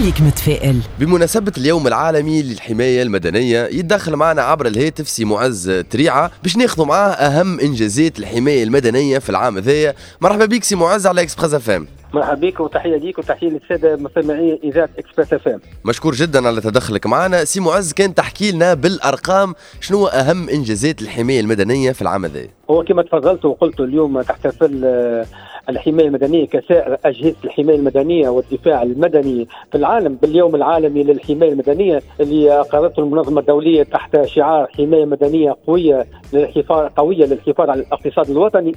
خليك متفائل. بمناسبة اليوم العالمي للحماية المدنية يتدخل معنا عبر الهاتف سي معز تريعة باش ناخذوا معاه أهم إنجازات الحماية المدنية في العام هذايا. مرحبا بك سي معز على إكسبريس FM. مرحبا بك وتحية ليك وتحية للسادة مستمعي إذاعة إكسبريس FM. مشكور جدا على تدخلك معنا. سي معز كان تحكي لنا بالأرقام شنو أهم إنجازات الحماية المدنية في العام هذايا. هو كما تفضلت وقلت اليوم تحتفل الحماية المدنية كسائر أجهزة الحماية المدنية والدفاع المدني في العالم باليوم العالمي للحماية المدنية اللي أقرته المنظمة الدولية تحت شعار حماية مدنية قوية للحفاظ على الاقتصاد الوطني.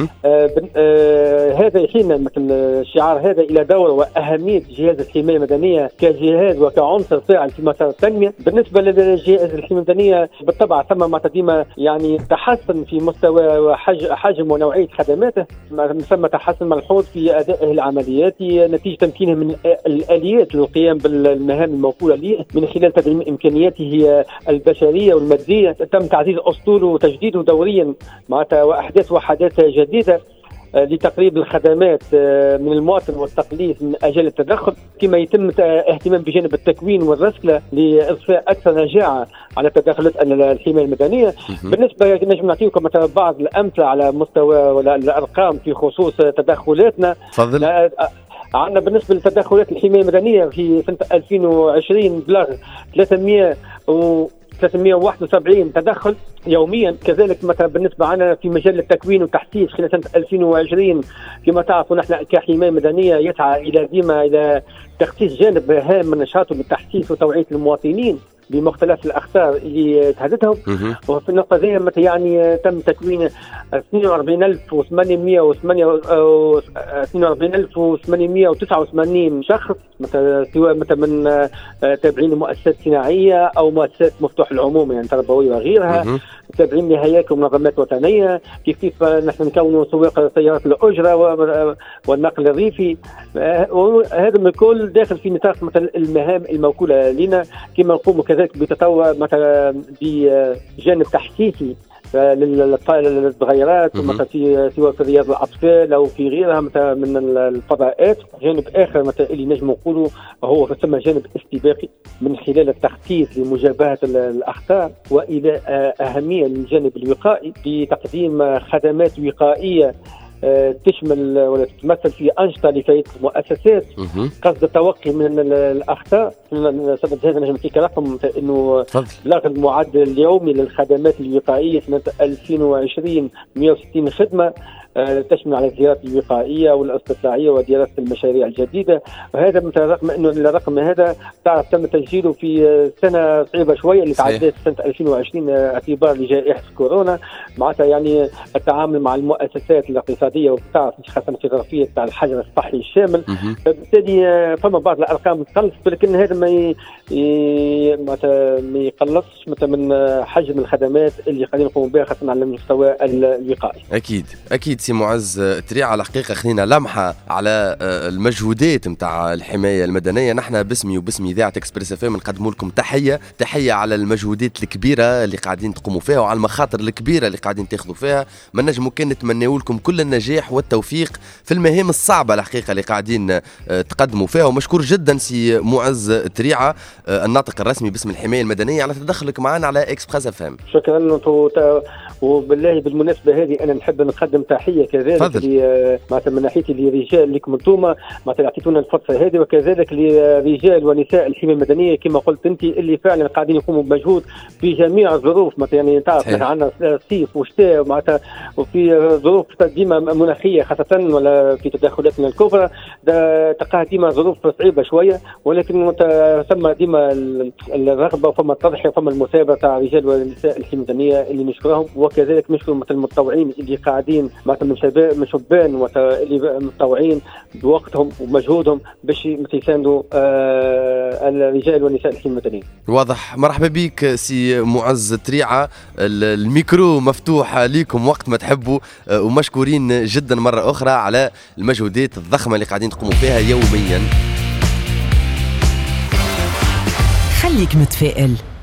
هذا يحيلنا مثل الشعار هذا إلى دور وأهمية جهاز الحماية المدنية كجهاز وكعنصر فاعل في مسار التنمية. بالنسبة للجهاز الحماية المدنية بالطبع ثم ديما يعني تحسن في مستوى وحجم ونوعية خدماته، ثم تحسن ملحوظ في أدائه العملياتي نتيجة تمكينه من الآليات للقيام بالمهام الموكولة له من خلال تدعيم إمكانياته البشرية والمادية. تم تعزيز أسطوله وتجديده دوريا وأحداث وحداثة جديدة لتقريب الخدمات من المواطن والتقليص من أجل التدخل، كما يتم اهتمام بجانب التكوين والرسكلة لإضفاء أكثر نجاعة على تدخلات الحماية المدنية. بالنسبة نجم نعطيكم مثلا بعض الأمثلة على مستوى الأرقام في خصوص تدخلاتنا. تفضل. عندنا بالنسبة لتدخلات الحماية المدنية في سنة 2020 بلغ 371 تدخل يوميا. كذلك مثلا بالنسبة لنا في مجال التكوين والتحسيس خلال سنة 2020 كما تعرفوا نحن كحماية مدنية يسعى إلى تخصيص جانب هام من نشاطه للتحسيس وتوعية المواطنين بمختلف الأخطار اللي تهددهم. وفي النقطة ذي يعني تم تكوين 42889 شخص سواء من تابعين لمؤسسات صناعية أو مؤسسات مفتوح العموم يعني تربوية وغيرها، تابعين لهياكل ومنظمات وطنية، كيف نحن نكونوا سواق سيارات الأجرة والنقل الريفي. هذا الكل داخل في نطاق مثلا المهام الموكولة لنا، كما نقوم كذلك بتطوع مثلا بجانب تحسيسي للصغيرات مثلا سواء في رياض الأطفال أو في غيرها مثلا من الفضاءات. جانب آخر مثلا اللي نجم نقوله هو ثم جانب استباقي من خلال التخطيط لمجابهة الأخطار وإلى أهمية للجانب الوقائي بتقديم خدمات وقائية تشمل ولا تتمثل في أنشطة لفائدة المؤسسات قصد التوقي من الأخطاء. سبب هذا نجم نعطيك رقم إنه بلغ المعدل اليومي للخدمات الوقائية سنة 2020 160 خدمة تشمل على الزيارات الوقائية والاستطلاعية ودراسة المشاريع الجديدة. وهذا مثل رغم أنه الرقم هذا تعرف تم تسجيله في سنة صعيبة شوية اللي تعدت سنة 2020 اعتبار لجائحة كورونا، معناتها يعني التعامل مع المؤسسات الاقتصادية وتعرف خاصة في ظرفية تاع الحجر الصحي الشامل. بالتالي فما بعض الأرقام تقلص، ولكن هذا ما يقلصش مثلا من حجم الخدمات اللي قاعدين نقوم بها خاصة على المستوى الوقائي. أكيد سي معز تريعة. على الحقيقة خلينا لمحة على المجهودات متاع الحماية المدنية. نحن باسمي وباسم إذاعة إكسبريس FM نقدم لكم تحية على المجهودات الكبيرة اللي قاعدين تقوموا فيها وعلى المخاطر الكبيرة اللي قاعدين تاخذوا فيها. ما نجم كان نتمنى لكم كل النجاح والتوفيق في المهام الصعبة الحقيقة اللي قاعدين تقدموا فيها. ومشكور جدا سي معز تريعة الناطق الرسمي باسم الحماية المدنية على تدخلك معنا على إكسبريس FM. شكرا. وبالله بالمناسبة هذه أنا نحب نقدم تحية كذلك مثلا من ناحية لرجال لكم انتم مثلا اعطيتونا الفرصة هذه، وكذلك لرجال ونساء الحماية المدنية كما قلت أنت اللي فعلا قاعدين يقوموا بمجهود في جميع الظروف. مثلا يعني تعرف عندنا صيف وشتاء معناتها وفي ظروف ديما مناخية خاصة ولا في تدخلاتنا الكبرى تلقاها ديما ظروف صعيبة شوية، ولكن ثم ديما الرغبة وفما التضحية وفما المثابرة تاع رجال ونساء الحماية المدنية اللي نشكرهم. وكذلك نشكر مثل المتطوعين اللي قاعدين مثلا من شبان اللي متطوعين بوقتهم ومجهودهم باش يساندوا الرجال والنساء الحماية المدنية. واضح. مرحبا بك سي معز تريعة، الميكرو مفتوح ليكم وقت ما تحبوا، ومشكورين جدا مرة أخرى على المجهودات الضخمة اللي قاعدين تقوموا فيها يوميا. خليك متفائل.